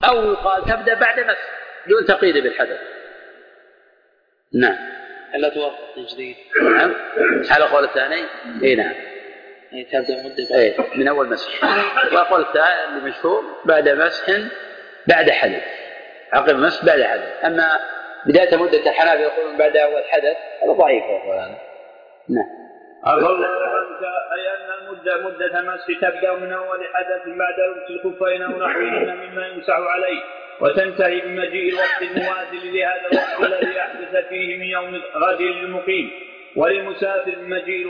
أو يقال تبدأ بعد مسح دون تقييد بالحدث. نعم. ألا توقف تجديد. نعم على قول الثاني. نعم تبدأ مدة من أول مسح. وقول الثاني اللي مشهور بعد مسح بعد حدث، عقب مسح بعد حدث. أما بداية مدة الحنابلة يقولون بعد أول حدث هذا ضعيف. نعم. أقول عنك أي أن مدة المسح تبدأ من أول حدث بعد لبس الخفين أو نحوهما مما يمسح عليه، وتنتهي بمجيء الوقت المماثل لهذا الوقت الذي يحدث فيه من يوم غد للمقيم، وللمسافر بمجيء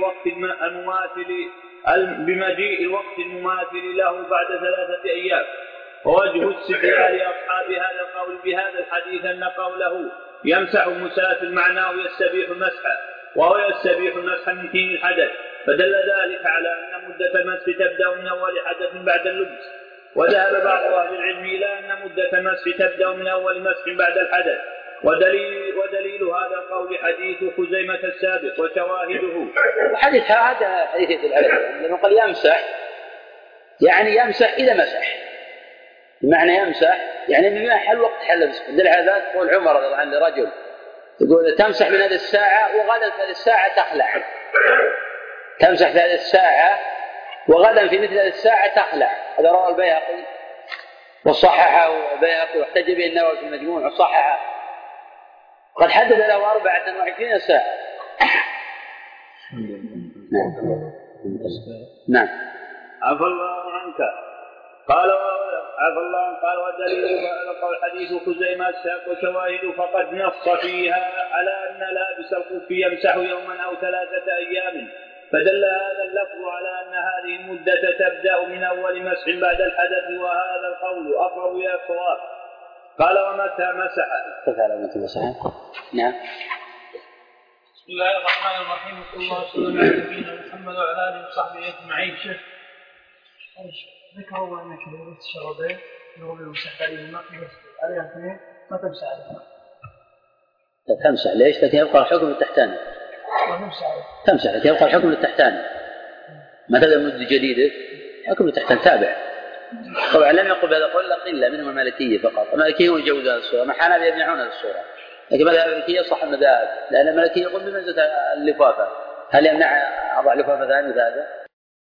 الوقت المماثل له بعد 3 أيام. ووجه استدلال أصحاب هذا القول بهذا الحديث أن قوله يمسح المسافر معناه يستبيح مسحه، وهو يستبيح المسح من حين الحدث، فدل ذلك على أن مدة المسح تبدأ من أول حدث بعد اللبس. وذهب بعض أهل العلم إلى أن مدة المسح تبدأ من أول مسح بعد الحدث، ودليل هذا القول حديث خزيمة السابق وشواهده. الحديث هذا حديث يدل عليه لأنه قال يمسح يعني يمسح إذا مسح، بمعنى يمسح يعني من حل وقت حل مسح. دل على ذلك قول عمر رضي الله عنه لرجل يقول تمسح من هذه الساعة وغدا في هذه الساعة تخلع، تمسح في هذه الساعة وغدا في مثل هذه الساعة تخلع. هذا رواه البيهقي وصححه البيهقي واحتج به النووي في المجموع وصححه، قد حدد له 24 ساعة. نعم. عفى الله عنك. قال ودليل قول حديث خزيمة السابق وشواهده فقد نص فيها على أن لابس الخف يمسح يوما أو 3 أيام، فدل هذا اللفظ على أن هذه المدة تبدأ من أول مسح بعد الحدث، وهذا القول أقرب إلى الصواب. قال ومتى مسح. نعم. بسم الله الرحمن الرحيم، صلى الله عليه وسلم على نبينا محمد وعلى آله وصحبه أجمعين. ذكروا أنك لو الشربين يقول المسح عليهما عليها 2 ما تمسح عليهما. لا تمسح ليش؟ لكن يبقى الحكم التحتاني. تمسح لكن يبقى الحكم التحتاني. ما تبدأ مدة جديدة حكم التحتاني تابع. طبعا لم يقل بهذا القول إلا منهم المالكية فقط. المالكية هم يجوزون هذه الصورة، الحنابلة يمنعون هذه الصورة، لكن مذهب المالكية صح المذاهب، لأن المالكية يقول بمنزلة اللفافة. هل يمنع أضع لفافة ثانية مثل هذا؟